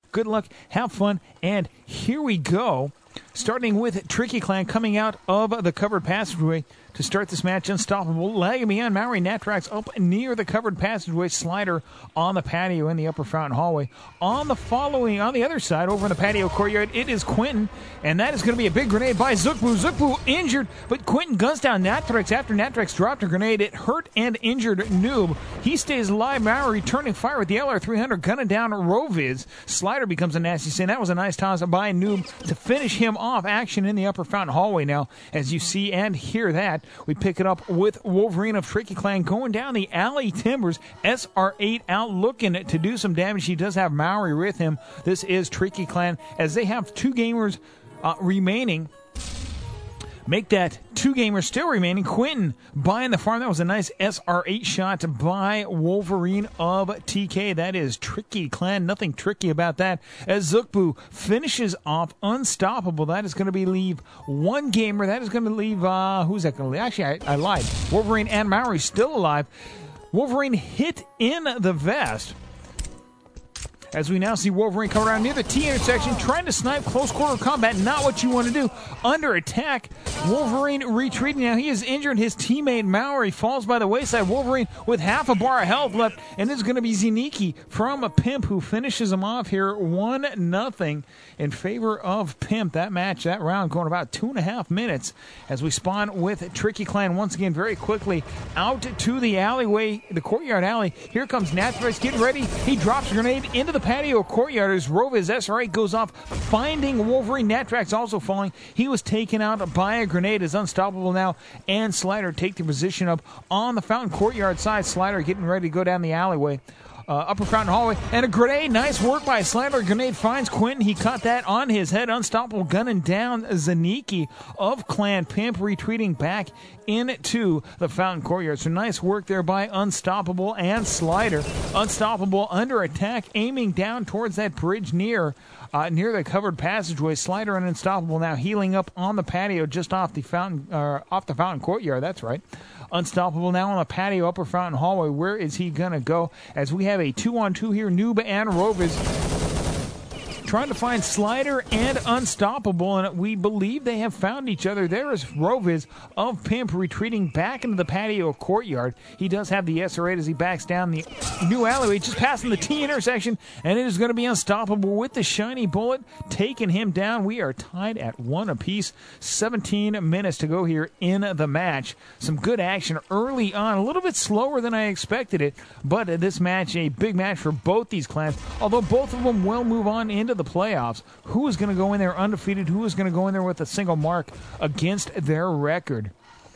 Good luck, have fun, and here we go. Starting with Tricky Clan coming out of the covered passageway to start this match. Unstoppable, lagging behind Maori Natrax up near the covered passageway. Slider on the patio in the upper fountain hallway. On the other side, over in the patio courtyard, it is Quentin, and that is going to be a big grenade by Zookboo. Zookboo injured, but Quentin guns down Natrax after Natrax dropped a grenade. It hurt and injured Noob. He stays alive. Maori returning fire with the LR300, gunning down Roviz. Slider becomes a nasty sin. That was a nice toss by Noob to finish him off. Action in the upper fountain hallway now, as you see and hear that. We pick it up with Wolverine of Tricky Clan going down the alley timbers. SR8 out looking to do some damage. He does have Maori with him. This is Tricky Clan as they have two gamers remaining. Make that two gamers still remaining. Quentin buying the farm. That was a nice SR8 shot by Wolverine of TK. That is Tricky Clan. Nothing tricky about that. As Zookboo finishes off Unstoppable. That is going to leave one gamer. That is going to leave, who's that going to leave? Actually, I lied. Wolverine and Maori still alive. Wolverine hit in the vest. As we now see Wolverine come around near the T intersection, trying to snipe close quarter combat. Not what you want to do. Under attack, Wolverine retreating. Now he is injured. His teammate Maori falls by the wayside. Wolverine with half a bar of health left, and it's going to be Zeniki from a Pimp who finishes him off here 1-0 in favor of Pimp. That round going about 2.5 minutes as we spawn with Tricky Clan once again very quickly out to the alleyway, the courtyard alley. Here comes Natrax getting ready. He drops a grenade into the patio courtyard as Roviz SR8 goes off, finding Wolverine. Natrax also falling. He was taken out by a grenade. Is Unstoppable now, and Slider take the position up on the fountain courtyard side. Slider getting ready to go down the alleyway. Upper fountain hallway, and a grenade. Nice work by Slider. Grenade finds Quentin. He caught that on his head. Unstoppable gunning down Zeniki of Clan Pimp, retreating back into the fountain courtyard. So nice work there by Unstoppable and Slider. Unstoppable under attack, aiming down towards that bridge near the covered passageway. Slider and Unstoppable now healing up on the patio just off the fountain courtyard. That's right. Unstoppable now on the patio, upper fountain hallway. Where is he going to go? As we have a 2-on-2 here, Noob and Roviz trying to find Slider and Unstoppable, and we believe they have found each other. There is Roviz of Pimp retreating back into the patio courtyard. He does have the SR8 as he backs down the new alleyway, just passing the T intersection, and it is going to be Unstoppable with the shiny bullet, taking him down. We are tied at 1 apiece. 17 minutes to go here in the match. Some good action early on, a little bit slower than I expected it, but this match, a big match for both these clans, although both of them will move on into the playoffs. Who is going to go in there undefeated? Who is going to go in there with a single mark against their record?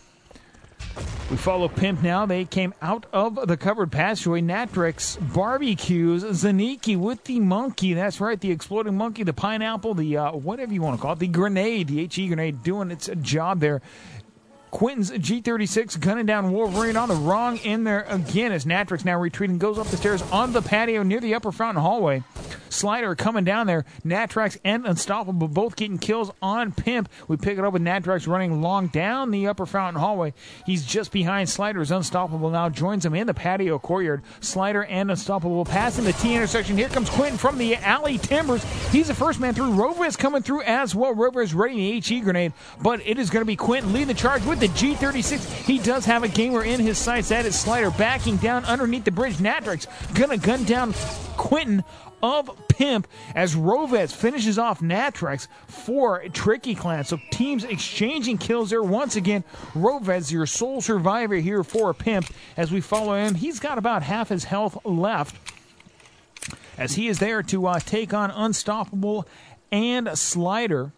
We follow Pimp now. They came out of the covered passageway. Natrax barbecues Zeniki with the monkey. That's right, the exploding monkey, the pineapple, the whatever you want to call it, the grenade, the HE grenade doing its job there. Quentin's G36 gunning down Wolverine on the wrong end there again as Natrax now retreating, goes up the stairs on the patio near the upper fountain hallway. Slider coming down there. Natrax and Unstoppable both getting kills on Pimp. We pick it up with Natrax running long down the upper fountain hallway. He's just behind Slider's. Unstoppable now joins him in the patio courtyard. Slider and Unstoppable passing the T intersection. Here comes Quentin from the alley timbers. He's the first man through. Roviz coming through as well. Roviz ready the HE grenade, but it is going to be Quentin leading the charge with the G36. He does have a gamer in his sights. That is Slider backing down underneath the bridge. Natrax gonna gun down Quentin of Pimp as Roviz finishes off Natrax for Tricky Clan. So teams exchanging kills there once again. Roviz, your sole survivor here for Pimp as we follow him. He's got about half his health left as he is there to take on Unstoppable and Slider.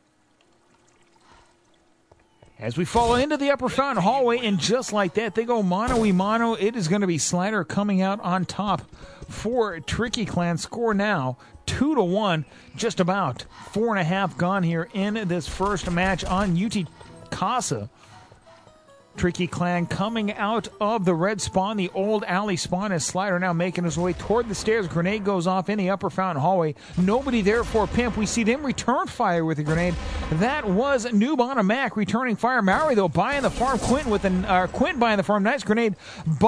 As we fall into the upper fountain hallway, and just like that, they go mano-y-mano. It is going to be Slider coming out on top for Tricky Clan. Score now 2-1, just about 4.5 gone here in this first match on UT Casa. Tricky Clan coming out of the red spawn, the old alley spawn, as Slider now making his way toward the stairs. Grenade goes off in the upper fountain hallway. Nobody there for Pimp. We see them return fire with a grenade That was Noob on a Mac returning fire. Maori, though, buying the farm. Quinn buying the farm. Nice grenade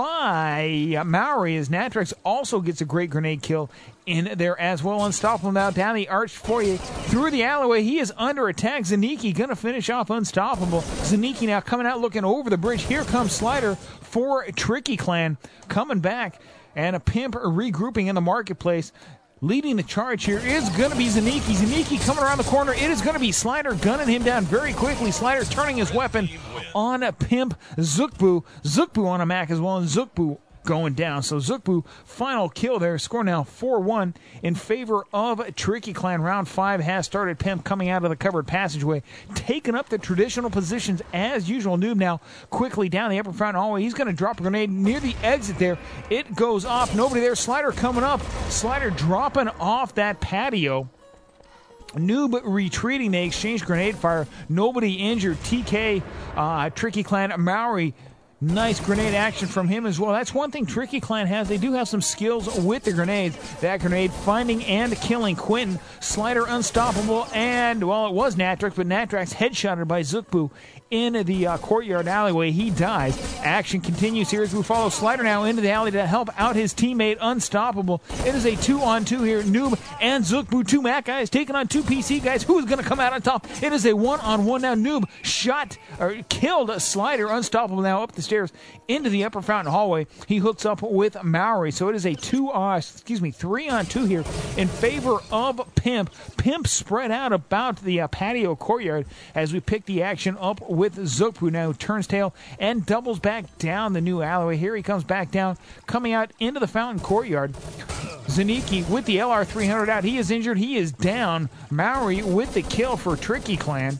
by Maori as Natrix also gets a great grenade kill in there as well. Unstoppable now down the arch foyer through the alleyway. He is under attack. Zaniki going to finish off Unstoppable. Zaniki now coming out looking over the bridge. Here comes Slider for Tricky Clan coming back, and a Pimp regrouping in the marketplace. Leading the charge here is going to be Zaniki. Zaniki coming around the corner. It is going to be Slider gunning him down very quickly. Slider turning his weapon on a Pimp Zukbu. Zukbu on a Mac as well, and Zukbu going down. So Zukbu, final kill there. Score now 4-1 in favor of Tricky Clan. Round 5 has started. Pimp coming out of the covered passageway, taking up the traditional positions as usual. Noob now quickly down the upper front hallway. He's going to drop a grenade near the exit there. It goes off. Nobody there. Slider coming up. Slider dropping off that patio. Noob retreating. They exchange grenade fire. Nobody injured. TK, Tricky Clan, Maori. Nice grenade action from him as well. That's one thing Tricky Clan has. They do have some skills with the grenades. That grenade finding and killing Quentin. Slider unstoppable, and, well, it was Natrax, but Natrax headshotted by Zukbu in the courtyard alleyway. He dies. Action continues here as we follow Slider now into the alley to help out his teammate Unstoppable. It is a 2-on-2 here. Noob and Zukbu, 2 Mac guys taking on 2 PC guys. Who is going to come out on top? It is a 1-on-1 now. Noob killed Slider. Unstoppable now up the stairs into the upper fountain hallway. He hooks up with Maori. So it is a 3-on-2 here in favor of Pimp. Pimp spread out about the patio courtyard as we pick the action up with Zukbu now, turns tail and doubles back down the new alleyway. Here he comes back down, coming out into the fountain courtyard. Zaniki with the LR300 out. He is injured. He is down. Maori with the kill for Tricky Clan.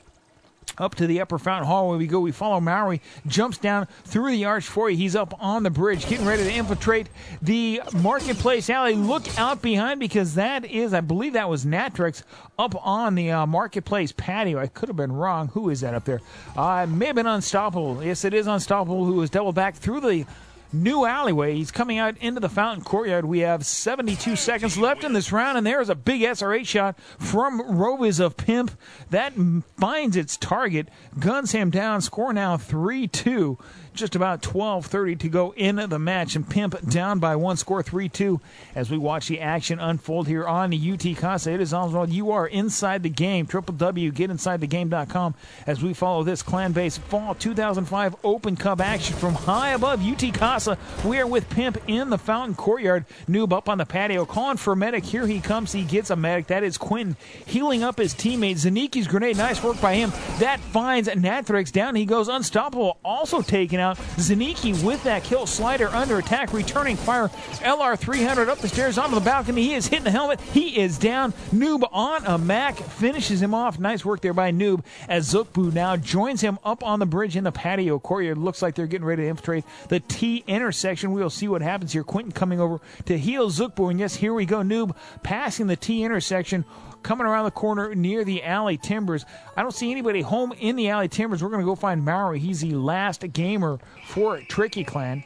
Up to the upper fountain hallway we go. We follow Maori. Jumps down through the arch foyer. He's up on the bridge, getting ready to infiltrate the marketplace alley. Look out behind, because that is, I believe that was Natrix up on the marketplace patio. I could have been wrong. Who is that up there? It may have been Unstoppable. Yes, it is Unstoppable, who was doubled back through the new alleyway. He's coming out into the fountain courtyard. We have 72 seconds left in this round, and there's a big SR8 shot from Roviz of Pimp. That finds its target, guns him down. Score now 3-2. Just about 12:30 to go in the match, and Pimp down by 1, score 3-2 as we watch the action unfold here on the UT Casa. It is Oswald. You are inside the game. www.getinsidethegame.com as we follow this clan-based Fall 2005 Open Cup action from high above UT Casa. We are with Pimp in the fountain courtyard. Noob up on the patio, calling for a medic. Here he comes. He gets a medic. That is Quentin healing up his teammate. Zaniki's grenade. Nice work by him. That finds Natrix. Down he goes. Unstoppable also taken out. Zaniki with that kill. Slider under attack, returning fire. LR300 up the stairs onto the balcony. He is hitting the helmet. He is down. Noob on a Mac finishes him off. Nice work there by Noob as Zukbu now joins him up on the bridge in the patio courtyard. Looks like they're getting ready to infiltrate the T intersection. We'll see what happens here. Quentin coming over to heal Zukbu, and yes, here we go. Noob passing the T intersection, coming around the corner near the alley timbers. I don't see anybody home in the alley timbers. We're going to go find Maori. He's the last gamer for Tricky Clan.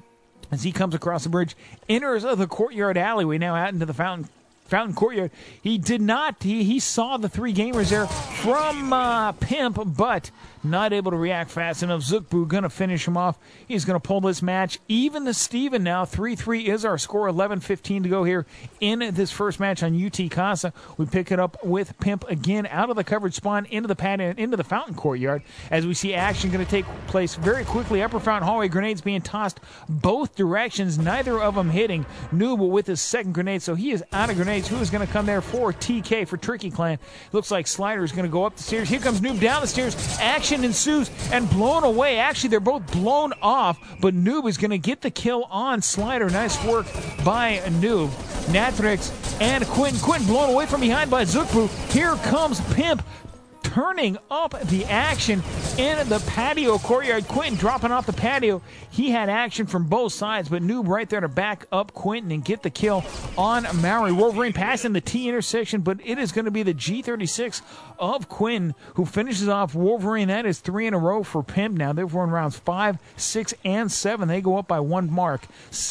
As he comes across the bridge, enters the courtyard alleyway, now out into the fountain courtyard. He did not. He saw the 3 gamers there from Pimp, but not able to react fast enough. Zukbu going to finish him off. He's going to pull this match even to Steven now. 3-3 is our score. 11:15 to go here in this first match on UT Casa. We pick it up with Pimp again out of the covered spawn into the patio, into the fountain courtyard, as we see action going to take place very quickly. Upper fountain hallway, grenades being tossed both directions, neither of them hitting. Noob with his second grenade, so he is out of grenades. Who is going to come there for TK for Tricky Clan? Looks like Slider is going to go up the stairs. Here comes Noob down the stairs. Action ensues and blown away. Actually, they're both blown off, but Noob is going to get the kill on Slider. Nice work by Noob. Natrix and Quentin blown away from behind by Zukbu. Here comes Pimp turning up the action in the patio courtyard. Quentin dropping off the patio. He had action from both sides, but Noob right there to back up Quentin and get the kill on Maori. Wolverine passing the T intersection, but it is going to be the G36 of Quentin who finishes off Wolverine. That is 3 in a row for Pimp now. They've won rounds 5, 6, and 7. They go up by 1 mark.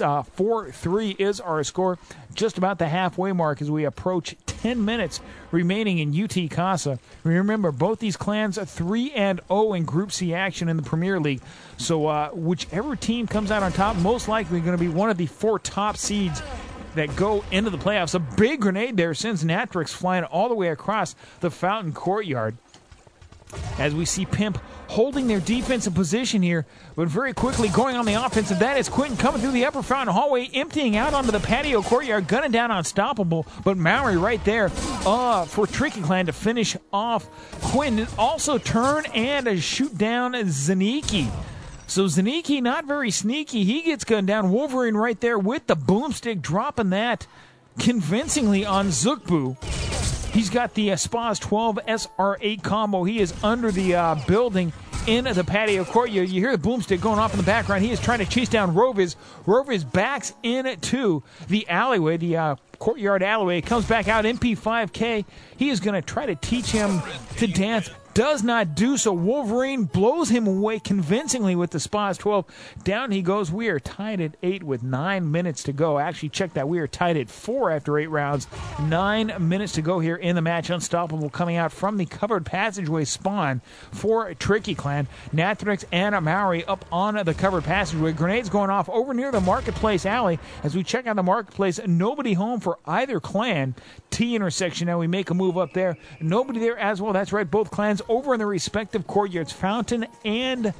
4-3 is our score. Just about the halfway mark as we approach 10 minutes remaining in UT Casa. Remember, both these clans are 3-0 in Group C action in the Premier League. So whichever team comes out on top, most likely going to be one of the 4 top seeds that go into the playoffs. A big grenade there sends Natrix flying all the way across the Fountain Courtyard. As we see Pimp holding their defensive position here, but very quickly going on the offensive. That is Quentin coming through the upper fountain hallway, emptying out onto the patio courtyard, gunning down Unstoppable, but Maori right there for Tricky Clan to finish off Quentin. Also turn and shoot down Zaniki. So Zaniki, not very sneaky. He gets gunned down. Wolverine right there with the boomstick, dropping that convincingly on Zukbu. He's got the Spaz 12 SR8 combo. He is under the building in the patio courtyard. You hear the boomstick going off in the background. He is trying to chase down Roviz. Roviz backs into the alleyway, the courtyard alleyway. Comes back out, MP5K. He is going to try to teach him to dance. Does not do so. Wolverine blows him away convincingly with the Spaz 12. Down he goes. We are tied at 8 with 9 minutes to go. Actually, check that. We are tied at 4 after 8 rounds. 9 minutes to go here in the match. Unstoppable coming out from the covered passageway spawn for Tricky Clan. Natrix and Maori up on the covered passageway. Grenades going off over near the Marketplace alley. As we check out the Marketplace, nobody home for either clan. T intersection. Now we make a move up there. Nobody there as well. That's right. Both clans over in their respective courtyards, Fountain and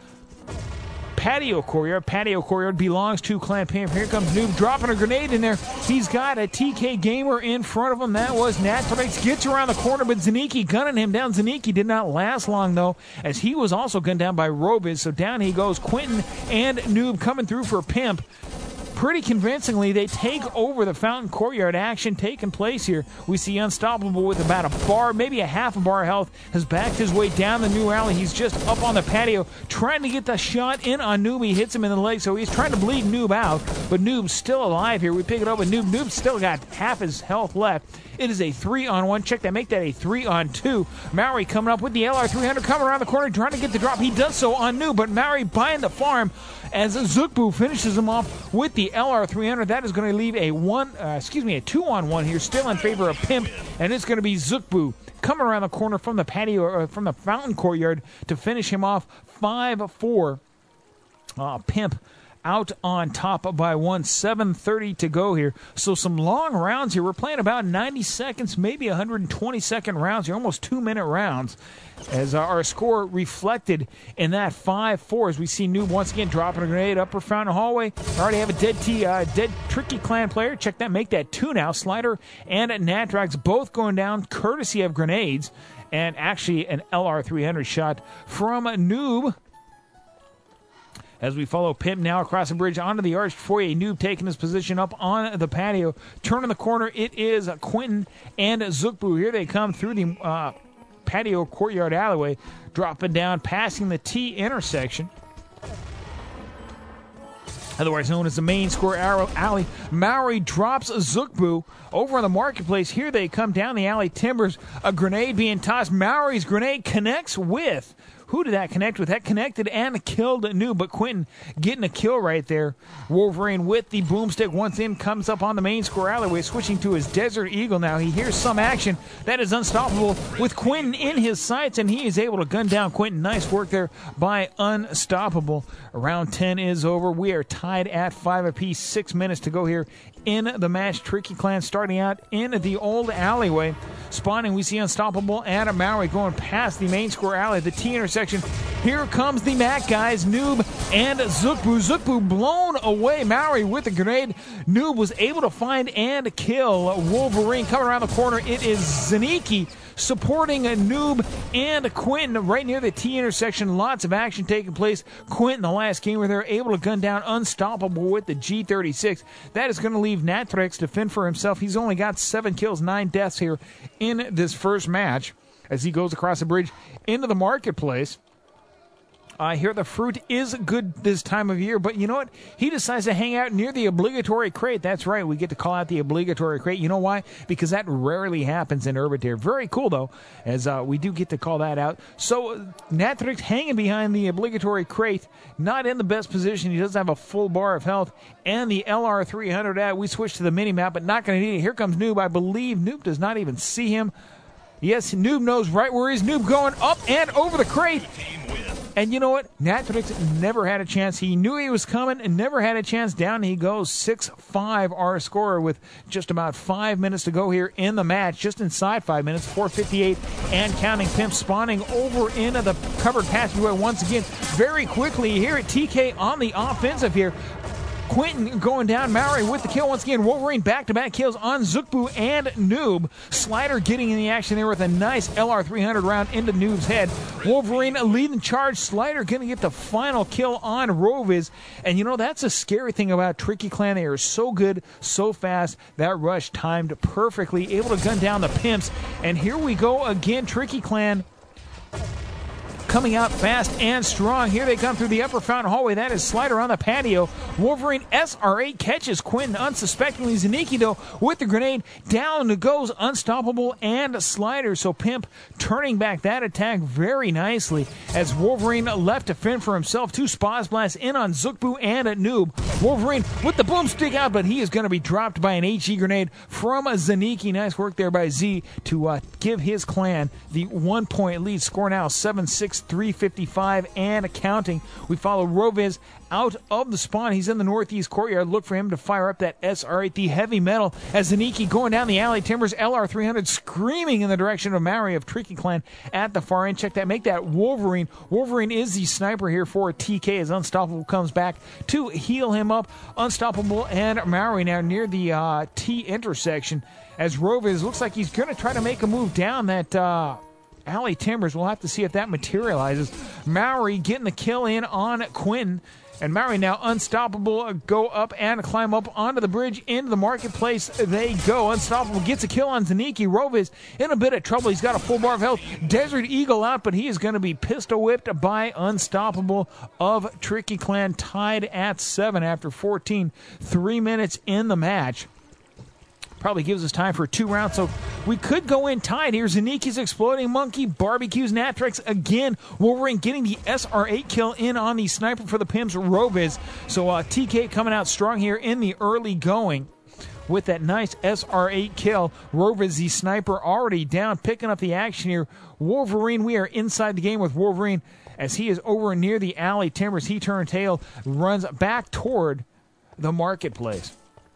Patio Courtyard. Patio Courtyard belongs to Clan Pimp. Here comes Noob dropping a grenade in there. He's got a TK Gamer in front of him. That was Natrix. Gets around the corner, but Zaniki gunning him down. Zaniki did not last long, though, as he was also gunned down by Robiz. So down he goes. Quentin and Noob coming through for Pimp. Pretty convincingly, they take over the Fountain Courtyard. Action taking place here. We see Unstoppable with about a bar, maybe a half a bar health, has backed his way down the new alley. He's just up on the patio trying to get the shot in on Noob. He hits him in the leg, so he's trying to bleed Noob out, but Noob's still alive here. We pick it up with Noob. Noob's still got half his health left. It is a 3-on-1. Check that. Make that a 3-on-2. Maori coming up with the LR300, coming around the corner, trying to get the drop. He does so on Noob, but Maori buying the farm as Zukbu finishes him off with the LR300. That is going to leave a 2-on-1 here, still in favor of Pimp, and it's going to be Zukbu coming around the corner from the patio, from the Fountain Courtyard to finish him off 5-4. Pimp out on top by 1. 7:30 to go here. So some long rounds here. We're playing about 90 seconds, maybe 120-second rounds here, almost 2-minute rounds. As our score reflected in that 5-4 as we see Noob once again dropping a grenade upper Fountain hallway. We already have a dead Tricky Clan player. Check that. Make that 2 now. Slider and Natrax both going down courtesy of grenades. And actually an LR300 shot from Noob. As we follow Pimp now across the bridge onto the arched foyer. Noob taking his position up on the patio. Turning the corner, it is Quentin and Zukbu. Here they come through the patio courtyard alleyway, dropping down, passing the T intersection. Otherwise known as the main square alley. Maori drops Zukbu over on the Marketplace. Here they come down the alley. Timbers, a grenade being tossed. Maori's grenade connects with... Who did that connect with? That connected and killed Noob, but Quentin getting a kill right there. Wolverine with the boomstick once in, comes up on the main square alleyway, switching to his Desert Eagle now. He hears some action. That is Unstoppable with Quentin in his sights, and he is able to gun down Quentin. Nice work there by Unstoppable. Round 10 is over. We are tied at 5 apiece. 6 minutes to go here in the match. Tricky Clan starting out in the old alleyway. Spawning, we see Unstoppable and Maori going past the main square alley, the T intersection. Here comes the Mac guys, Noob and Zukbu. Zukbu blown away. Maori with the grenade. Noob was able to find and kill Wolverine. Coming around the corner, it is Zaniki supporting a Noob and Quentin right near the T intersection. Lots of action taking place. Quentin, the last gamer there, able to gun down Unstoppable with the G36. That is going to leave Natrix to fend for himself. He's only got 7 kills, 9 deaths here in this first match as he goes across the bridge into the Marketplace. Here the fruit is good this time of year, but you know what? He decides to hang out near the obligatory crate. That's right, we get to call out the obligatory crate. You know why? Because that rarely happens in Urban Dare. Very cool, though, as we do get to call that out. So Natrix hanging behind the obligatory crate, not in the best position. He doesn't have a full bar of health, and the LR300 out. We switch to the mini-map, but not going to need it. Here comes Noob. I believe Noob does not even see him. Yes, Noob knows right where he's. Noob going up and over the crate. And you know what? Natrix never had a chance. He knew he was coming and never had a chance. Down he goes, 6-5 our scorer with just about 5 minutes to go here in the match. Just inside 5 minutes, 4:58 and counting. Pimp spawning over into the covered passageway once again. Very quickly here at TK on the offensive here. Quentin going down, Maori with the kill once again. Wolverine back-to-back kills on Zookboo and Noob. Slider getting in the action there with a nice LR300 round into Noob's head. Wolverine leading charge. Slider going to get the final kill on Roviz. And you know, that's a scary thing about Tricky Clan. They are so good, so fast. That rush timed perfectly, able to gun down the Pimps. And here we go again, Tricky Clan coming out fast and strong. Here they come through the upper fountain hallway. That is Slider on the patio. Wolverine SR8 catches Quentin unsuspectingly. Zaniki, though, with the grenade. Down goes Unstoppable and Slider. So Pimp turning back that attack very nicely as Wolverine left to fend for himself. 2 Spaz Blasts in on Zookboo and a Noob. Wolverine with the boomstick out, but he is going to be dropped by an HE grenade from Zaniki. Nice work there by Z to give his clan the 1-point lead. Score now 7-6. 3:55 and counting. We follow Roviz out of the spawn. He's in the northeast courtyard. Look for him to fire up that SR8, the heavy metal, as Zaniki going down the alley. Timbers LR300 screaming in the direction of Maori of Tricky Clan at the far end. Check that. Make that Wolverine. Wolverine is the sniper here for TK as Unstoppable comes back to heal him up. Unstoppable and Maori now near the T intersection as Roviz looks like he's going to try to make a move down that alley Timbers. We'll have to see if that materializes. Maori getting the kill in on Quinn. And Maori now Unstoppable go up and climb up onto the bridge into the marketplace. They go. Unstoppable gets a kill on Zaniki. Roviz in a bit of trouble. He's got a full bar of health. Desert Eagle out, but he is going to be pistol whipped by Unstoppable of Tricky Clan, tied at 7 after 14. 3 minutes in the match. Probably gives us time for 2 rounds, so we could go in tied here. Zaniki's Exploding Monkey barbecues Natrix again. Wolverine getting the SR8 kill in on the sniper for the Pimps, Roviz. So TK coming out strong here in the early going with that nice SR8 kill. Roviz, the sniper, already down, picking up the action here. Wolverine, we are inside the game with Wolverine as he is over near the alley Timbers. He turned tail, runs back toward the marketplace.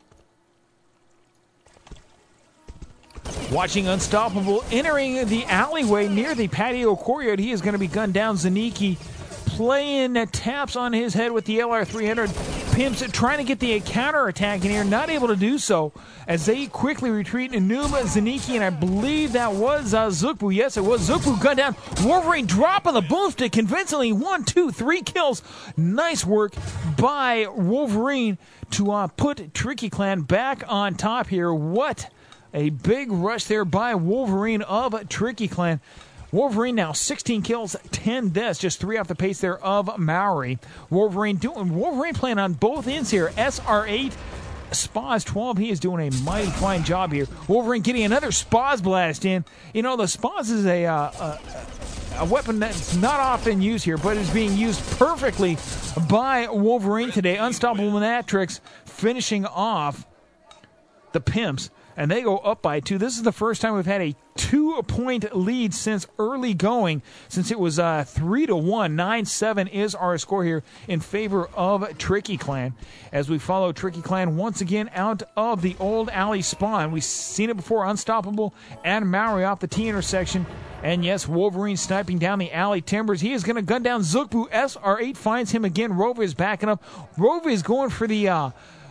Watching Unstoppable entering the alleyway near the patio courtyard. He is going to be gunned down. Zaniki playing taps on his head with the LR300. Pimps trying to get the counterattack in here. Not able to do so as they quickly retreat. Enuma, Zaniki, and I believe that was Zookboo. Yes, it was Zookboo gunned down. Wolverine dropping the boomstick convincingly. 1, 2, 3 kills. Nice work by Wolverine to put Tricky Clan back on top here. What a big rush there by Wolverine of Tricky Clan. Wolverine now 16 kills, 10 deaths, just 3 off the pace there of Maori. Wolverine playing on both ends here. SR8, Spaz 12. He is doing a mighty fine job here. Wolverine getting another Spaz blast in. You know, the Spaz is a weapon that's not often used here, but is being used perfectly by Wolverine today. Unstoppable Natrix finishing off the Pimps. And they go up by 2. This is the first time we've had a 2-point lead since early going, since it was 3-1. 9-7 is our score here in favor of Tricky Clan. As we follow Tricky Clan once again out of the old alley spawn. We've seen it before. Unstoppable and Maori off the T intersection. And yes, Wolverine sniping down the alley Timbers. He is going to gun down Zookboo. SR8 finds him again. Rova is backing up. Rova is going for the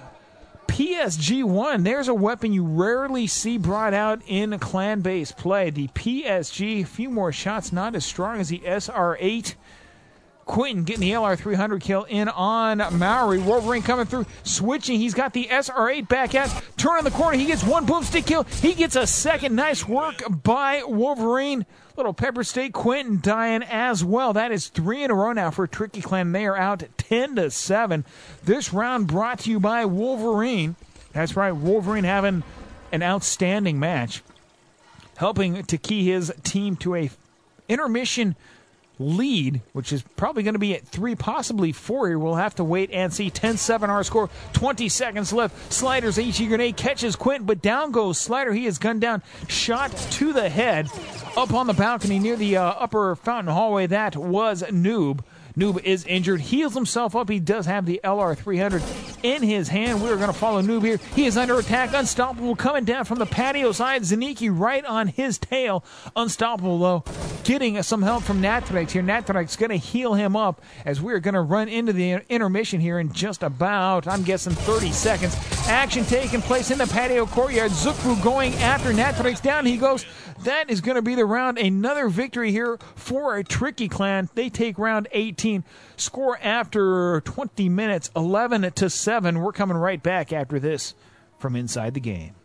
PSG-1, there's a weapon you rarely see brought out in clan-based play. The PSG, a few more shots, not as strong as the SR8. Quentin getting the LR300 kill in on Mowry. Wolverine coming through, switching. He's got the SR8 back out. Turn on the corner. He gets one boomstick kill. He gets a second. Nice work by Wolverine. Little Pepper Steak. Quentin dying as well. That is 3 in a row now for Tricky Clan. They are out 10-7. This round brought to you by Wolverine. That's right, Wolverine having an outstanding match, helping to key his team to a intermission lead, which is probably going to be at 3, possibly 4 here. We'll have to wait and see. 10-7 our score. 20 seconds left. Slider's HE grenade catches Quentin, but down goes Slider. He is gunned down. Shot to the head. Up on the balcony near the upper fountain hallway. That was Noob. Noob is injured, heals himself up. He does have the LR300 in his hand. We're going to follow Noob here. He is under attack. Unstoppable coming down from the patio side. Zaniki right on his tail. Unstoppable, though, getting some help from Nathrax here. Nathrax going to heal him up as we're going to run into the intermission here in just about, I'm guessing, 30 seconds. Action taking place in the patio courtyard. Zukru going after Nathrax. Down he goes. That is going to be the round. Another victory here for a Tricky Clan. They take round 18. Score after 20 minutes, 11-7. We're coming right back after this from Inside the Game.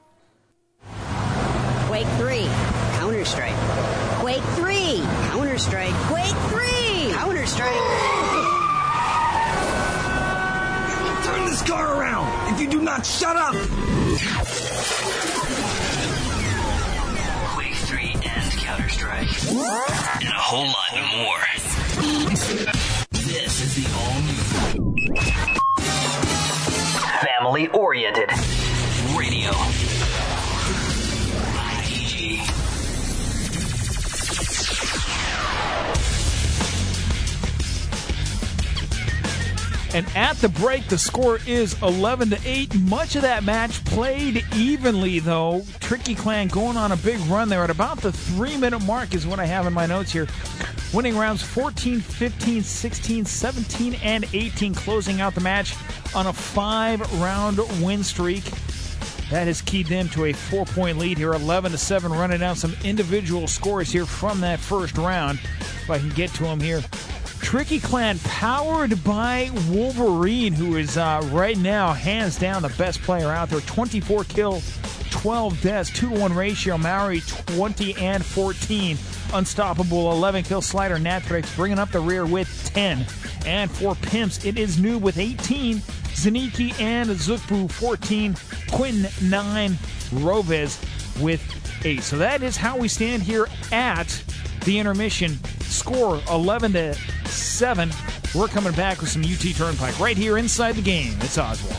Quake 3, Counter-Strike. Quake 3, Counter-Strike. Quake 3, Counter-Strike. Turn this car around if you do not shut up. Quake 3 and Counter-Strike. And a whole lot more. This is the all-new family-oriented radio. ITG. And at the break, the score is 11-8. Much of that match played evenly, though. Tricky Clan going on a big run there at about the 3-minute mark is what I have in my notes here. Winning rounds 14, 15, 16, 17, and 18, closing out the match on a 5-round win streak. That has keyed them to a 4-point lead here, 11-7, running down some individual scores here from that first round. If I can get to them here. Tricky Clan powered by Wolverine, who is right now hands down the best player out there. 24 kills, 12 deaths, 2-to-1 ratio. Mowry 20 and 14. Unstoppable 11 kill. Slider Nathrax bringing up the rear with 10. And for Pimps, it is Noob with 18. Zaniki and Zukbu 14. Quentin 9. Rovez with 8. So that is how we stand here at the intermission. Score 11-7. We're coming back with some UT Turnpike right here inside the game. It's Oswald.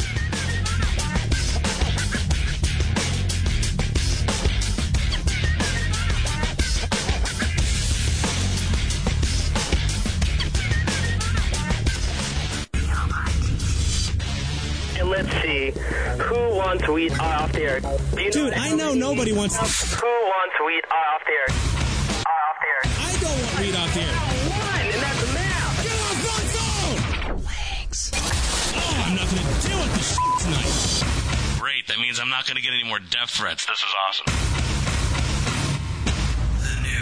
And let's see, who wants to eat off the air? Dude, I know nobody wants to. Who wants to eat off the air? Off the air. I don't want to read off the air. One, and that's the map. Get off my phone! Legs. Oh, I'm not going to deal with this tonight. Great, that means I'm not going to get any more death threats. This is awesome. The new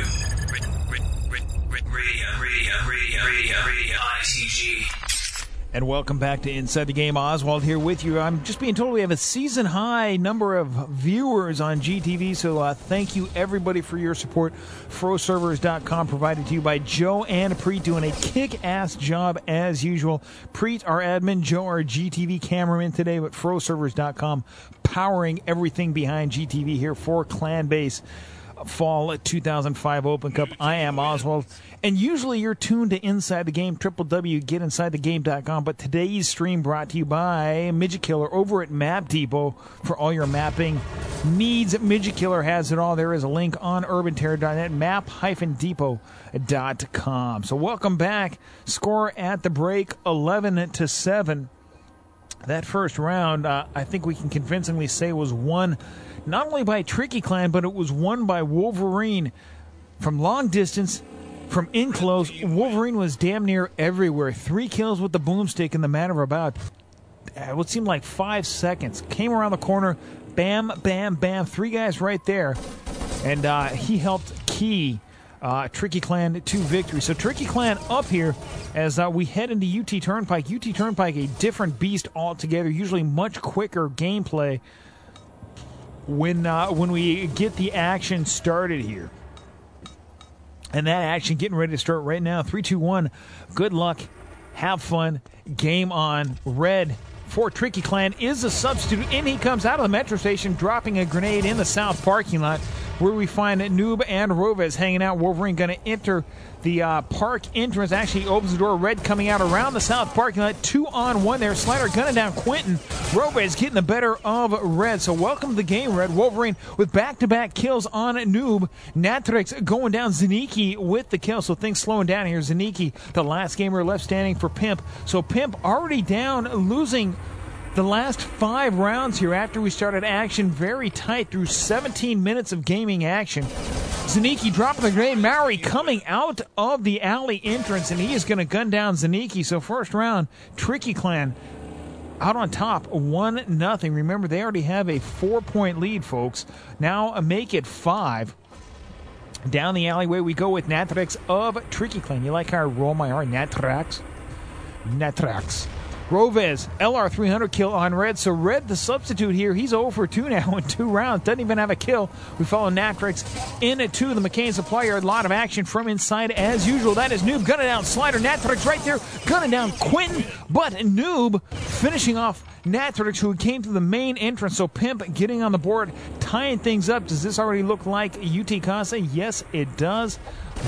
radio ITG. And welcome back to Inside the Game. Oswald here with you. I'm just being told we have a season-high number of viewers on GTV, so thank you, everybody, for your support. FroServers.com, provided to you by Joe and Preet, doing a kick-ass job as usual. Preet, our admin, Joe, our GTV cameraman today, but FroServers.com, powering everything behind GTV here for Clan Base. Fall 2005 Open Cup. I am Oswald, and usually you're tuned to Inside the Game, www.getinsidethegame.com, but today's stream brought to you by Midget Killer over at Map Depot for all your mapping needs. Midget Killer has it all. There is a link on urbanterror.net, map-depot.com. So welcome back. Score at the break, 11-7. That first round, I think we can convincingly say was won not only by Tricky Clan, but it was won by Wolverine. From long distance, from in close, Wolverine was damn near everywhere. 3 kills with the boomstick in the matter of about, what seemed like 5 seconds. Came around the corner, bam, bam, bam. 3 guys right there. And he helped key Tricky Clan to victory. So Tricky Clan up here as we head into UT Turnpike. UT Turnpike, a different beast altogether, usually much quicker gameplay when we get the action started here. And that action getting ready to start right now. 3, 2, 1. Good luck. Have fun. Game on. Red for Tricky Clan is a substitute, and he comes out of the metro station dropping a grenade in the south parking lot where we find Noob and Rovez hanging out. Wolverine going to enter the park entrance. Actually opens the door. Red coming out around the south parking lot. 2-on-1 there. Slider gunning down Quentin. Rovez getting the better of Red. So welcome to the game, Red. Wolverine with back-to-back kills on Noob. Natrix going down. Zaniki with the kill. So things slowing down here. Zaniki, the last gamer left standing for Pimp. So Pimp already down, losing the last 5 rounds here after we started action very tight through 17 minutes of gaming action. Zaniki dropping the grenade. Maori coming out of the alley entrance, and he is going to gun down Zaniki. So first round, Tricky Clan out on top, 1-0. Remember, they already have a 4-point lead, folks. Now make it 5. Down the alleyway we go with Natrax of Tricky Clan. You like how I roll my R? Natrax. Natrax. Rovez, LR300 kill on Red. So Red, the substitute here, he's 0 for 2 now in 2 rounds. Doesn't even have a kill. We follow Natrix into the McCain Supply Yard. A lot of action from inside as usual. That is Noob gunning down Slider. Natrix right there gunning down Quentin. But Noob finishing off Natrix, who came to the main entrance. So Pimp getting on the board, tying things up. Does this already look like UT Casa? Yes, it does.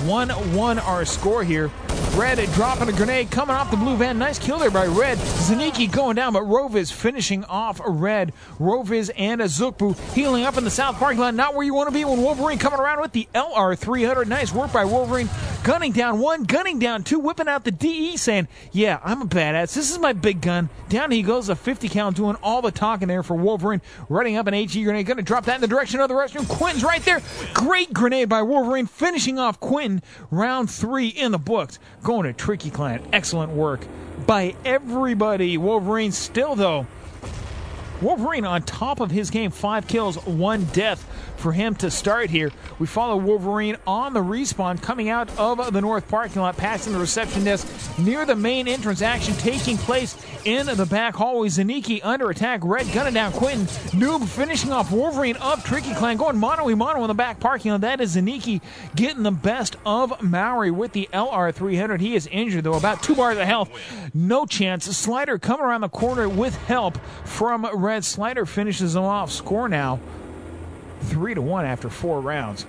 1-1 our score here. Red dropping a grenade coming off the blue van. Nice kill there by Red. Zaniki going down, but Roviz finishing off Red. Roviz and Azukbu healing up in the south parking lot. Not where you want to be when Wolverine coming around with the LR300. Nice work by Wolverine. Gunning down 1, gunning down 2, whipping out the DE saying, yeah, I'm a badass. This is my big gun. Down he goes, a 50 cal doing all the talking there for Wolverine. Running up an HE grenade. Going to drop that in the direction of the restroom. Quentin's right there. Great grenade by Wolverine. Finishing off Quentin. Round 3 in the books. Going to Tricky Clan. Excellent work by everybody. Wolverine still, though. Wolverine on top of his game. 5 kills, 1 death for him to start here. We follow Wolverine on the respawn, coming out of the north parking lot, passing the reception desk near the main entrance. Action taking place in the back hallway. Zaniki under attack. Red gunning down Quentin. Noob finishing off Wolverine of Tricky Clan. Going mono-y-mono in the back parking lot. That is Zaniki getting the best of Maori with the LR300. He is injured, though. About 2 bars of health. No chance. Slider coming around the corner with help from Red. Slider finishes him off. Score now 3-1 after 4 rounds.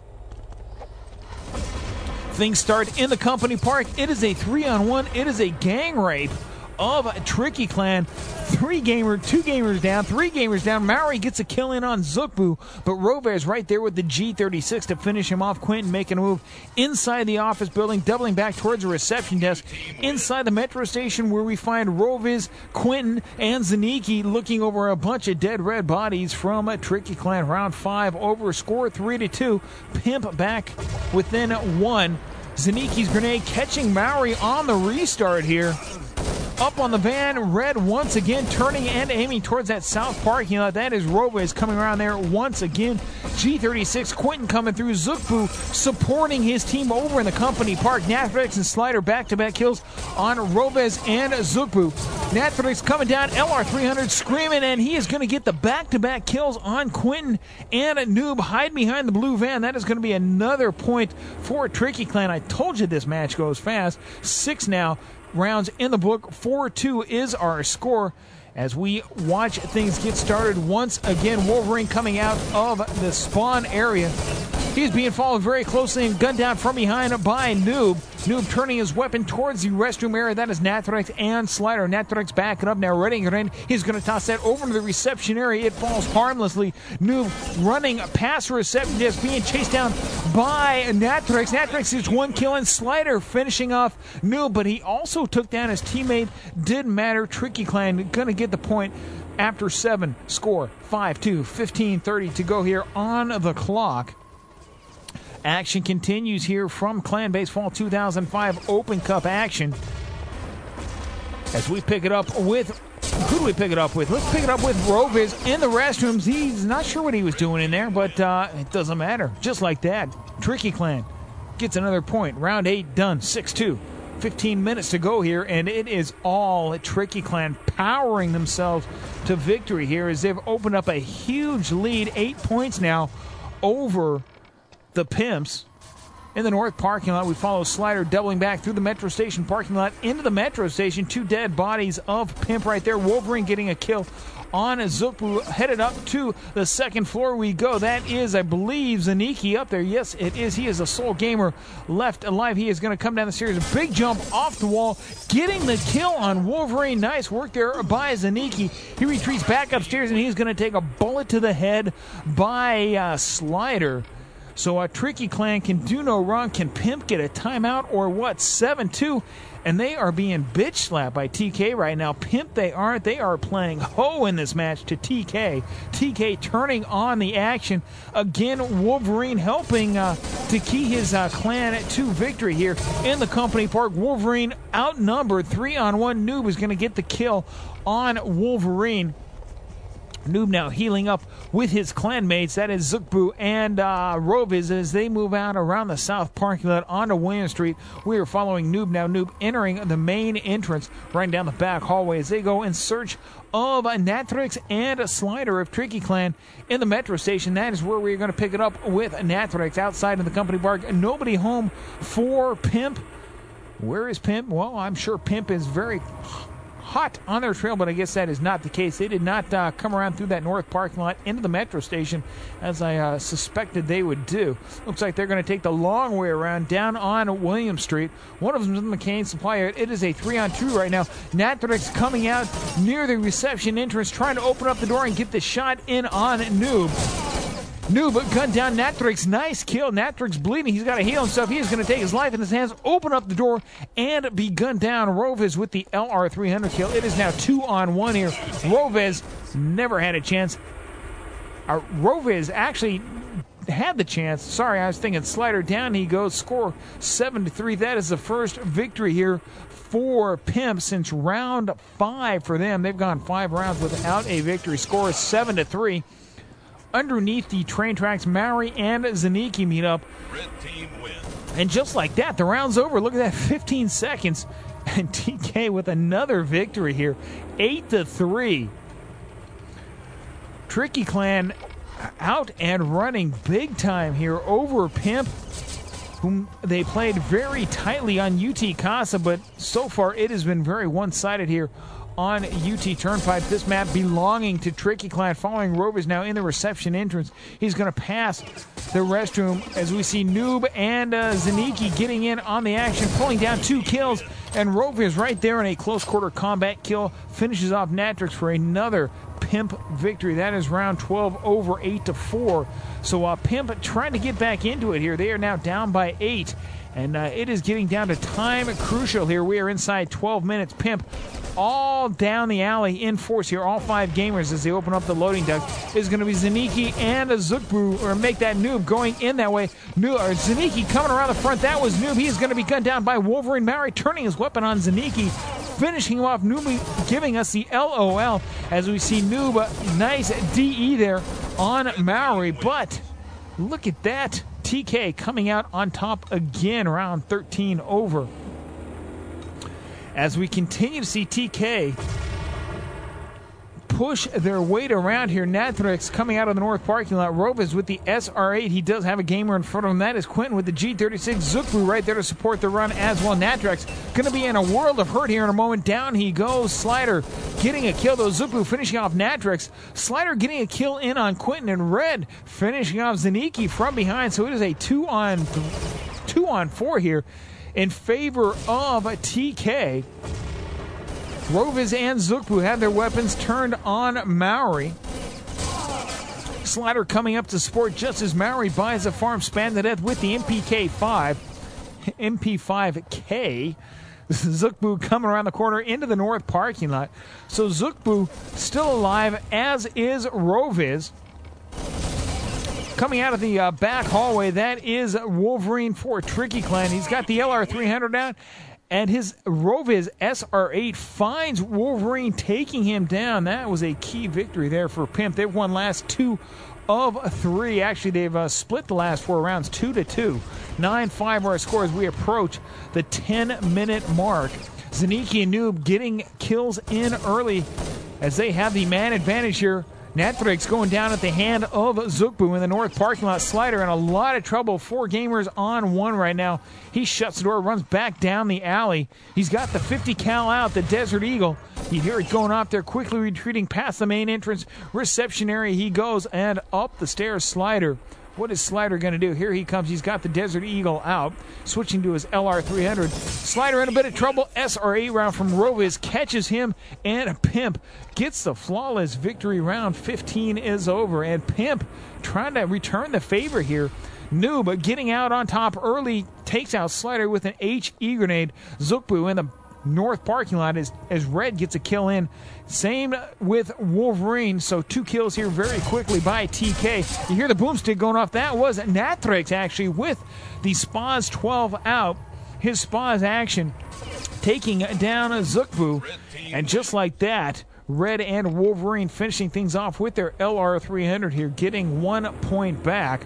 Things start in the company park. It is a 3-on-1. It is a gang rape of Tricky Clan. 2 gamers down, 3 gamers down. Maori gets a kill in on Zukbu, but Rovez right there with the G36 to finish him off. Quentin making a move inside the office building, doubling back towards the reception desk inside the metro station, where we find Rovez, Quentin, and Zaniki looking over a bunch of dead Red bodies from Tricky Clan. Round 5 over, score 3-2. Pimp back within 1. Zaniki's grenade catching Maori on the restart here. Up on the van, Red once again turning and aiming towards that south parking lot. That is Rovez coming around there once again. G36, Quentin coming through. Zukbu supporting his team over in the company park. Natrix and Slider back-to-back kills on Rovez and Zukbu. Natrix coming down, LR300 screaming, and he is going to get the back-to-back kills on Quentin and Noob. Hide behind the blue van. That is going to be another point for Tricky Clan. I told you this match goes fast. 6 now. Rounds in the book. 4-2 is our score as we watch things get started once again. Wolverine coming out of the spawn area. He's being followed very closely and gunned down from behind by Noob. Noob turning his weapon towards the restroom area. That is Natrix and Slider. Natrix backing up now, ready again. He's going to toss that over to the reception area. It falls harmlessly. Noob running past the reception desk, being chased down by Natrix. Natrix is 1 kill, and Slider finishing off Noob, but he also took down his teammate. Didn't matter. Tricky Clan going to get the point after 7. Score 5-2. 15:30 to go here on the clock. Action continues here from Clan Base Fall 2005 Open Cup action. As we pick it up with, who do we pick it up with? Let's pick it up with Rovez in the restrooms. He's not sure what he was doing in there, but it doesn't matter. Just like that, Tricky Clan gets another point. Round 8 done, 6-2. 15 minutes to go here, and it is all Tricky Clan powering themselves to victory here as they've opened up a huge lead, 8 points now over the Pimps. In the north parking lot, we follow Slider doubling back through the Metro Station parking lot into the Metro Station. 2 dead bodies of Pimp right there. Wolverine getting a kill on Zookboo. Headed up to the second floor we go. That is, I believe, Zaniki up there. Yes, it is. He is a sole gamer left alive. He is going to come down the stairs. A big jump off the wall, getting the kill on Wolverine. Nice work there by Zaniki. He retreats back upstairs, and he's going to take a bullet to the head by Slider. So Tricky Clan can do no wrong. Can Pimp get a timeout or what? 7-2. And they are being bitch slapped by TK right now. Pimp they aren't. They are playing ho in this match to TK. TK turning on the action. Again, Wolverine helping to key his clan to victory here in the Company Park. Wolverine outnumbered 3-on-1. Noob is going to get the kill on Wolverine. Noob now healing up with his clanmates. That is Zookboo and Roviz as they move out around the south parking lot onto William Street. We are following Noob now. Noob entering the main entrance right down the back hallway as they go in search of Natrix and a Slider of Tricky Clan in the Metro Station. That is where we're going to pick it up with Natrix outside of the Company Park. Nobody home for Pimp. Where is Pimp? Well, I'm sure Pimp is very hot on their trail, but I guess that is not the case. They did not come around through that north parking lot into the Metro Station as I suspected they would do. Looks like they're going to take the long way around down on William Street. One of them is the McCain Supplier. It is a 3-on-2 right now. Natrix coming out near the reception entrance, trying to open up the door and get the shot in on Noob. Noob gunned down Natrix. Nice kill. Natrix bleeding. He's got to heal himself. He is going to take his life in his hands, open up the door, and be gunned down. Roviz with the LR300 kill. It is now 2-on-1 here. Roviz never had a chance. Roviz actually had the chance. Sorry, I was thinking Slider. Down he goes. Score 7-3. That is the first victory here for Pimp since round 5 for them. They've gone 5 rounds without a victory. Score is 7-3. Underneath the train tracks, Maori and Zaniki meet up. Red team win. And just like that, the round's over. Look at that, 15 seconds. And TK with another victory here, 8-3. Tricky Clan out and running big time here over Pimp, whom they played very tightly on UT Casa, but so far it has been very one-sided here on UT Turnpike. This map belonging to Tricky Clan. Following Rovers now in the reception entrance. He's going to pass the restroom as we see Noob and Zaniki getting in on the action, pulling down 2 kills. And Rovers right there in a close quarter combat kill finishes off Natrix for another Pimp victory. That is round 12 over 8-4. So Pimp trying to get back into it here. They are now down by 8. And it is getting down to time crucial here. We are inside 12 minutes. Pimp all down the alley in force here. All 5 gamers as they open up the loading dock. Is going to be Zaniki and a Zookboo, or make that Noob going in that way. Zaniki coming around the front. That was Noob. He is going to be gunned down by Wolverine. Maori turning his weapon on Zaniki, finishing him off. Noob giving us the LOL as we see Noob. Nice DE there on Maori. But look at that. TK coming out on top again, round 13 over. As we continue to see TK push their weight around here. Natrix coming out of the north parking lot. Roviz with the SR8. He does have a gamer in front of him. That is Quentin with the G36. Zookboo right there to support the run as well. Natrix going to be in a world of hurt here in a moment. Down he goes. Slider getting a kill, though. Zookboo finishing off Natrix. Slider getting a kill in on Quentin, and Red finishing off Zaniki from behind. So it is a 2-on-4 here in favor of TK. Roviz and Zookboo have their weapons turned on Maori. Slider coming up to support just as Maori buys a farm span to death with the MP5K. Zookboo coming around the corner into the north parking lot. So Zookboo still alive, as is Roviz. Coming out of the back hallway, that is Wolverine for Tricky Clan. He's got the LR300 out. And his Roviz SR8 finds Wolverine, taking him down. That was a key victory there for Pimp. They've won last 2 of 3. Actually, they've split the last 4 rounds 2-2. 9-5 are our scores. We approach the 10-minute mark. Zaniki and Noob getting kills in early as they have the man advantage here. Natrix going down at the hand of Zukbu in the north parking lot. Slider in a lot of trouble. 4 gamers on 1 right now. He shuts the door, runs back down the alley. He's got the 50 cal out, the Desert Eagle. You hear it going off there, quickly retreating past the main entrance. Reception area he goes, and up the stairs, Slider. What is Slider going to do? Here he comes. He's got the Desert Eagle out, switching to his LR300. Slider in a bit of trouble. SR8 round from Roviz catches him, and Pimp gets the flawless victory. Round 15 is over, and Pimp trying to return the favor here. Noob getting out on top early, takes out Slider with an HE grenade. Zukbu in the north parking lot as Red gets a kill in. Same with Wolverine, so 2 kills here very quickly by TK. You hear the boomstick going off. That was Natrix actually with the Spaz 12 out. His Spaz action taking down Zukbu, and just like that, Red and Wolverine finishing things off with their LR300 here, getting 1 point back.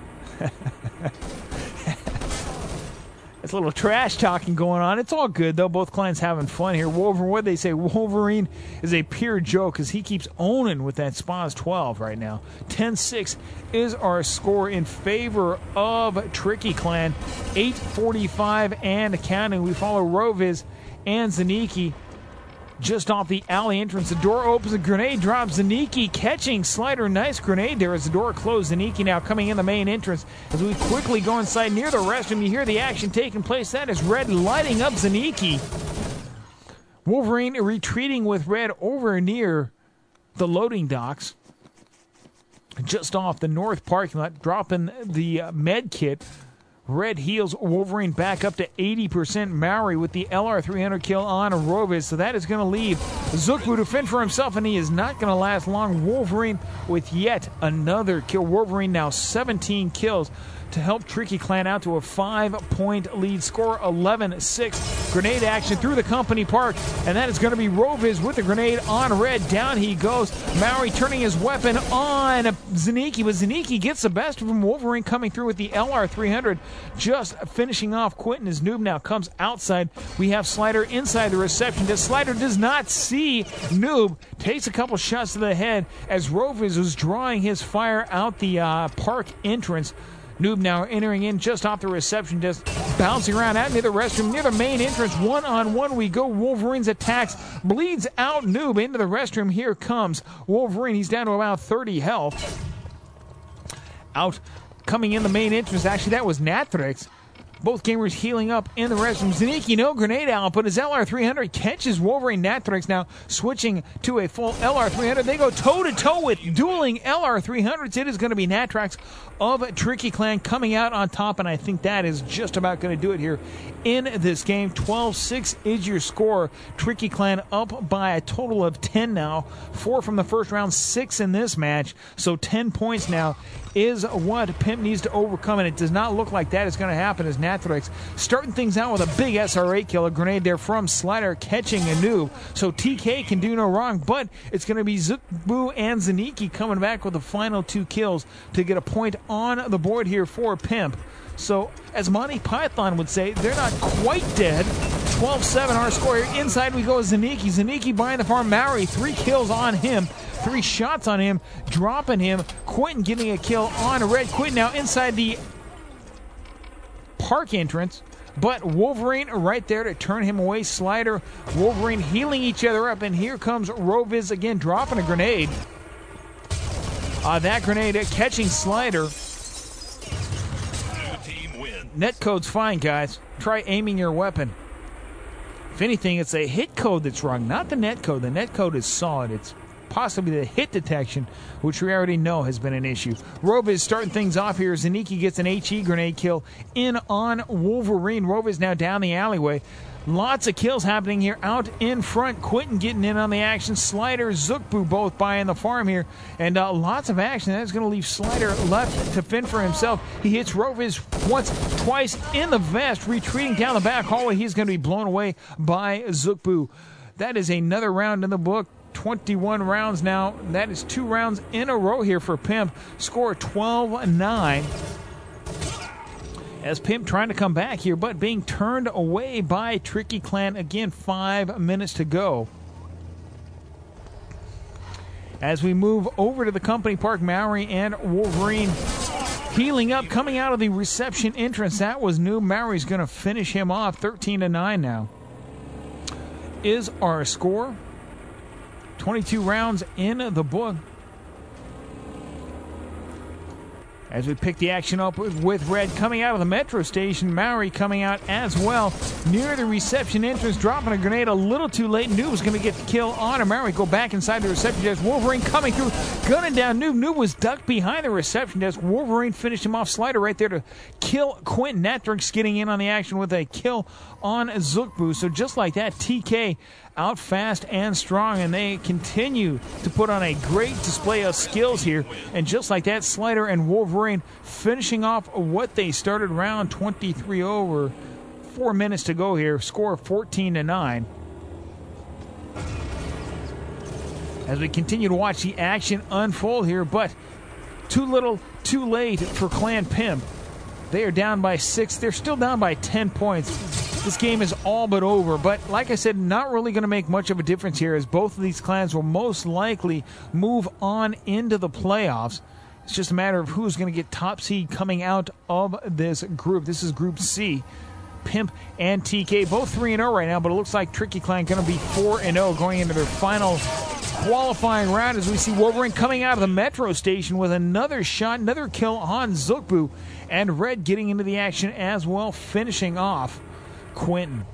It's a little trash talking going on. It's all good, though. Both clients having fun here. Wolverine, what they say, Wolverine is a pure joke because he keeps owning with that Spaz 12 right now. 10-6 is our score in favor of Tricky Clan. 8:45 and counting. We follow Roviz and Zaniki just off the alley entrance. The door opens, a grenade drops. Zaniki catching Slider. Nice grenade there as the door closed. Zaniki now coming in the main entrance. As we quickly go inside near the restroom, you hear the action taking place. That is Red lighting up Zaniki. Wolverine retreating with Red over near the loading docks. Just off the north parking lot, dropping the med kit. Red heals Wolverine back up to 80%. Maori with the LR300 kill on Roviz. So that is going to leave Zukbu to fend for himself, and he is not going to last long. Wolverine with yet another kill. Wolverine now 17 kills to help Tricky Clan out to a 5-point lead. Score 11-6. Grenade action through the company park, and that is going to be Roviz with the grenade on Red. Down he goes. Maori turning his weapon on Zaniki, but Zaniki gets the best of him. Wolverine coming through with the LR300, just finishing off Quentin as Noob now comes outside. We have Slider inside the reception desk. Slider does not see Noob, takes a couple shots to the head as Roviz was drawing his fire out the park entrance. Noob now entering in just off the reception desk, bouncing around out near the restroom, near the main entrance. 1-on-1 we go. Wolverine's attacks bleeds out Noob into the restroom. Here comes Wolverine. He's down to about 30 health. Out coming in the main entrance. Actually, that was Natrix. Both gamers healing up in the restroom. Zaniki, no grenade output. His LR300 catches Wolverine. Natrix now switching to a full LR300. They go toe-to-toe with dueling LR300s. It is going to be Natrix of Tricky Clan coming out on top, and I think that is just about going to do it here in this game. 12-6 is your score. Tricky Clan up by a total of 10 now. 4 from the first round, 6 in this match. So 10 points now is what Pimp needs to overcome, and it does not look like that is going to happen as Natrix starting things out with a big SR8 kill. A grenade there from Slider catching a noob. So TK can do no wrong, but it's going to be Zukbu and Zaniki coming back with the final 2 kills to get a point on the board here for Pimp. So, as Monty Python would say, they're not quite dead. 12-7 our score here. Inside we go with Zaniki. Zaniki buying the farm. Maori, 3 kills on him. 3 shots on him, dropping him. Quentin getting a kill on Red. Quentin now inside the park entrance, but Wolverine right there to turn him away. Slider, Wolverine healing each other up, and here comes Roviz again, dropping a grenade. That grenade catching Slider. Netcode's fine, guys. Try aiming your weapon. If anything, it's a hit code that's wrong, not the netcode. The netcode is solid. It's possibly the hit detection, which we already know has been an issue. Roviz starting things off here. Zaniki gets an HE grenade kill in on Wolverine. Roviz now down the alleyway. Lots of kills happening here out in front. Quentin getting in on the action. Slider, Zukbu both buying the farm here. And lots of action. That's going to leave Slider left to fend for himself. He hits Roviz once, twice in the vest. Retreating down the back hallway. He's going to be blown away by Zukbu. That is another round in the book. 21 rounds now. That is 2 rounds in a row here for Pimp. Score 12-9. As Pimp trying to come back here, but being turned away by Tricky Clan. Again, 5 minutes to go. As we move over to the Company Park, Mowry and Wolverine healing up, coming out of the reception entrance. That was Noob. Mowry's going to finish him off. 13-9 now is our score. 22 rounds in the book. As we pick the action up with Red coming out of the metro station, Mowry coming out as well near the reception entrance, dropping a grenade a little too late. Noob was going to get the kill on him. Mowry go back inside the reception desk. Wolverine coming through, gunning down Noob. Noob was ducked behind the reception desk. Wolverine finished him off. Slider right there to kill Quentin. Natrix getting in on the action with a kill on Zukbu. So just like that, TK out fast and strong, and they continue to put on a great display of skills here. And just like that, Slider and Wolverine finishing off what they started round 23 over. 4 minutes to go here. Score 14-9. As we continue to watch the action unfold here, but too little, too late for Clan Pimp. They are down by 6. They're still down by 10 points. This game is all but over, but like I said, not really going to make much of a difference here, as both of these clans will most likely move on into the playoffs. It's just a matter of who's going to get top seed coming out of this group. This is Group C. Pimp and TK, both 3-0 right now, but it looks like Tricky Clan going to be 4-0 going into their final qualifying round, as we see Wolverine coming out of the metro station with another shot, another kill on Zukbu, and Red getting into the action as well, finishing off Quentin.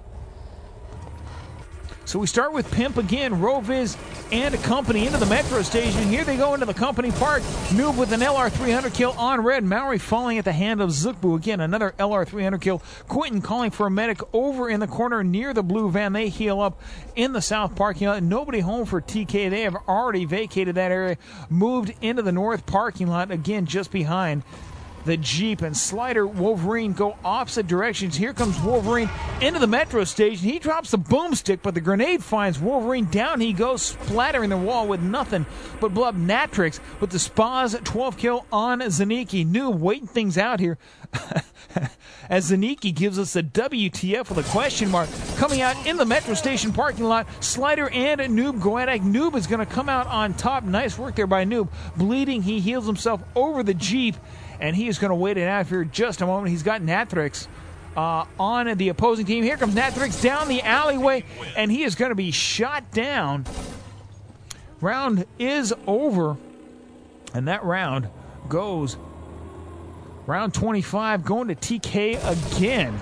So we start with Pimp again, Roviz and a company into the metro station. Here they go into the Company Park. Noob with an LR300 kill on Red. Mowry falling at the hand of Zukbu. Again, another LR300 kill. Quentin calling for a medic over in the corner near the blue van. They heal up in the south parking lot. Nobody home for TK. They have already vacated that area, moved into the north parking lot, again just behind the Jeep. And Slider, Wolverine go opposite directions. Here comes Wolverine into the metro station. He drops the boomstick, but the grenade finds Wolverine. Down he goes, splattering the wall with nothing but blood. Natrix with the Spaz 12 kill on Zaniki. Noob waiting things out here as Zaniki gives us a WTF with a question mark. Coming out in the metro station parking lot, Slider and Noob go at it. Noob is going to come out on top. Nice work there by Noob. Bleeding, he heals himself over the Jeep, and he is going to wait it out for just a moment. He's got Natrix on the opposing team. Here comes Natrix down the alleyway, and he is going to be shot down. Round is over, and that round goes round 25, going to TK again.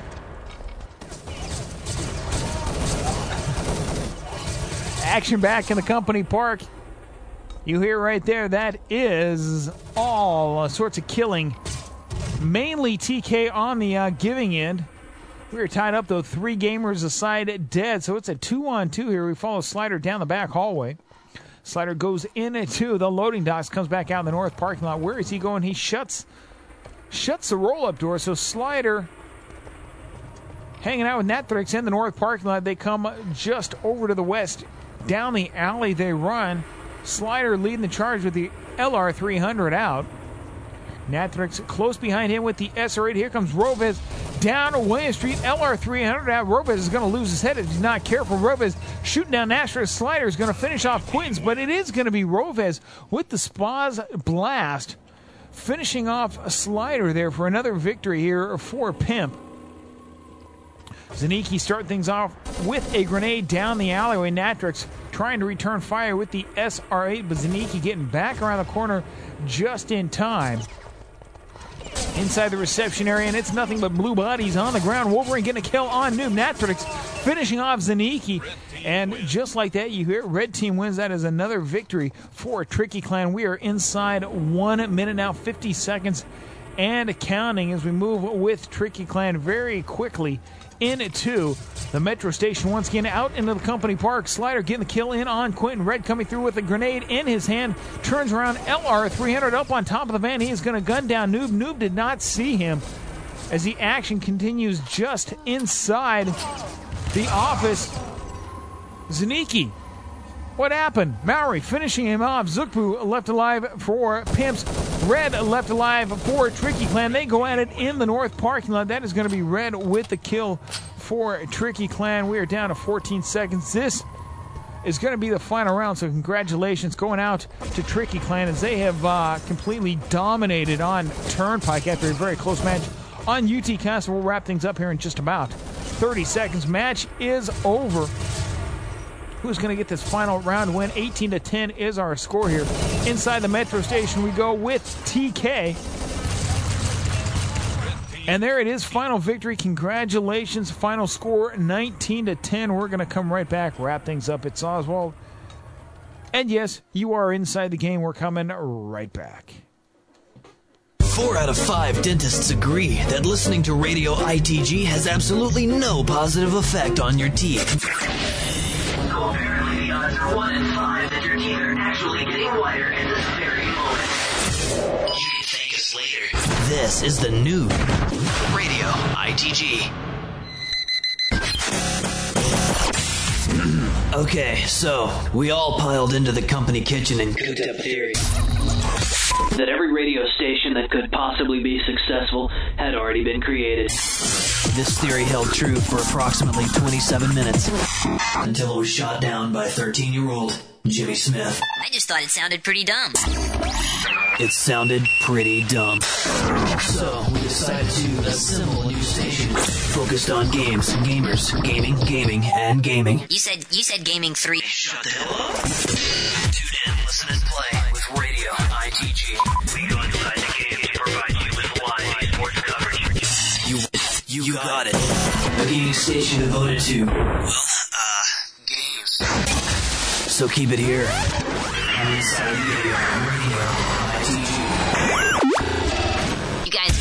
Action back in the Company Park. You hear right there, that is all sorts of killing. Mainly TK on the giving end. We are tied up, though, 3 gamers aside dead, so it's a 2-on-2 here. We follow Slider down the back hallway. Slider goes into the loading docks, comes back out in the north parking lot. Where is he going? He shuts the roll-up door, so Slider hanging out with Natrix in the north parking lot. They come just over to the west. Down the alley they run. Slider leading the charge with the LR300 out. Natrix close behind him with the SR8. Here comes Roviz down William Street. LR300 out. Roviz is going to lose his head if he's not careful. Roviz shooting down Natrix. Slider is going to finish off Quentin's, but it is going to be Roviz with the Spaz blast, finishing off a Slider there for another victory here for Pimp. Zaniki start things off with a grenade down the alleyway. Natrix trying to return fire with the SR8, but Zaniki getting back around the corner just in time. Inside the reception area, and it's nothing but blue bodies on the ground. Wolverine getting a kill on Noob. Natrix finishing off Zaniki. And just like that, you hear Red Team wins. That is another victory for Tricky Clan. We are inside 1 minute now, 50 seconds and counting as we move with Tricky Clan very quickly into the metro station. Once again, out into the Company Park. Slider getting the kill in on Quentin. Red coming through with a grenade in his hand. Turns around, LR300 up on top of the van. He is going to gun down Noob. Noob did not see him as the action continues just inside the office. Zaniki What happened? Maori finishing him off. Zukbu left alive for Pimps. Red left alive for Tricky Clan. They go at it in the north parking lot. That is going to be Red with the kill for Tricky Clan. We are down to 14 seconds. This is going to be the final round, so congratulations going out to Tricky Clan as they have completely dominated on Turnpike after a very close match on UT Castle. We'll wrap things up here in just about 30 seconds. Match is over. Who's going to get this final round win? 18-10 is our score here. Inside the metro station, we go with TK. And there it is, final victory. Congratulations. Final score, 19-10. We're going to come right back, wrap things up. It's Oswald. And yes, you are inside the game. We're coming right back. 4 out of 5 dentists agree that listening to Radio ITG has absolutely no positive effect on your teeth. So apparently the odds are 1 in 5 that your teeth are actually getting whiter at this very moment. You can thank us later. This is the new Radio ITG. Okay, so we all piled into the company kitchen and cooked up theories that every radio station that could possibly be successful had already been created. This theory held true for approximately 27 minutes until it was shot down by 13-year-old Jimmy Smith. I just thought it sounded pretty dumb. It sounded pretty dumb. So we decided to assemble a new station focused on games, gamers, gaming, and gaming. You said gaming 3. Shut the hell up. Tune in, listen, and play with Radio ITG. We go inside the game to provide you with live sports coverage. You got it. A gaming station devoted to, games. So keep it here. On Inside the Game, Radio ITG. You guys.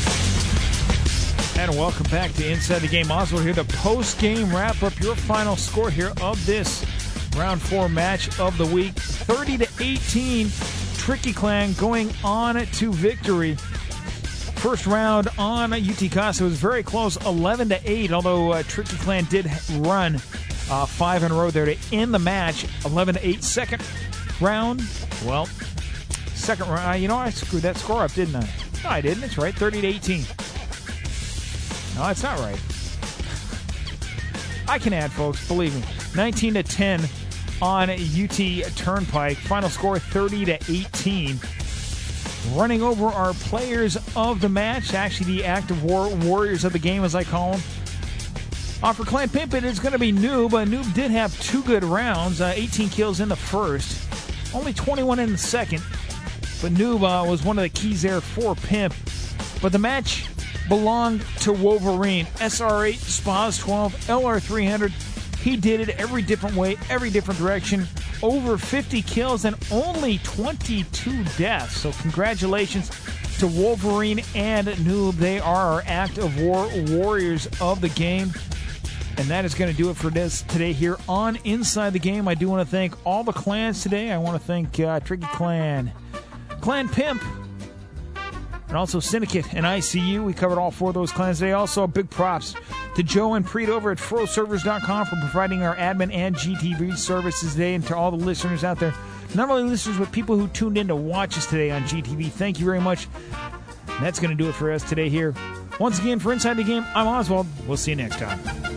And welcome back to Inside the Game. Oswald here, the post-game wrap-up. Your final score here of this Round 4 match of the week. 30-18, Tricky Clan going on to victory. First round on UT Casa was very close, 11-8, although Tricky Clan did run 5 in a row there to end the match, 11-8. Second round, well, second round, I screwed that score up, didn't I? No, I didn't. It's right, 30-18. No, it's not right. I can add, folks, believe me. 19-10 on UT Turnpike. Final score, 30-18. Running over our players of the match, actually the active warriors of the game, as I call them. For Clan Pimpin', it's going to be Noob. Noob did have 2 good rounds, 18 kills in the first, only 21 in the second. But Noob was one of the keys there for Pimp. But the match belonged to Wolverine. SR8, Spas 12, LR300. He did it every different way, every different direction. Over 50 kills and only 22 deaths. So congratulations to Wolverine and Noob. They are our active warriors of the game. And that is going to do it for this today here on Inside the Game. I do want to thank all the clans today. I want to thank Tricky Clan, Clan Pimp, and also Syndicate and ICU. We covered all 4 of those clans today. Also, big props to Joe and Preet over at FroServers.com for providing our admin and GTV services today, and to all the listeners out there, not only listeners, but people who tuned in to watch us today on GTV. Thank you very much. And that's going to do it for us today here. Once again, for Inside the Game, I'm Oswald. We'll see you next time.